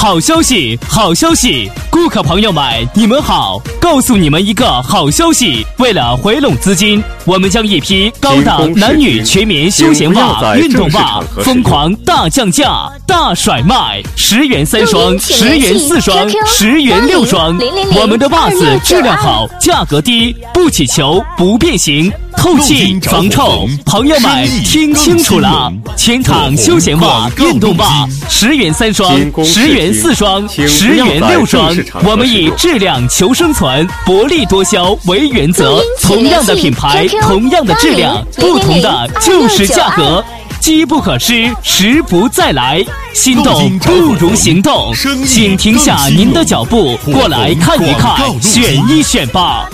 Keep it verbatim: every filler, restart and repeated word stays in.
好消息，好消息！顾客朋友们，你们好！告诉你们一个好消息，为了回笼资金，我们将一批高档男女全棉休闲袜、运动袜疯狂大降价、大甩卖，十元三双，十元四双，十元六双。我们的袜子质量好，价格低，不起球，不变形。透气防臭，朋友们听清楚了！全场休闲袜、运动袜，十元三双，十元四双，十元六双。我们以质量求生存、薄利多销为原则。同样的品牌，同样的质量，不同的就是价格。机不可失，时不再来。心动不如行动，请停下您的脚步，过来看一看，选一选吧。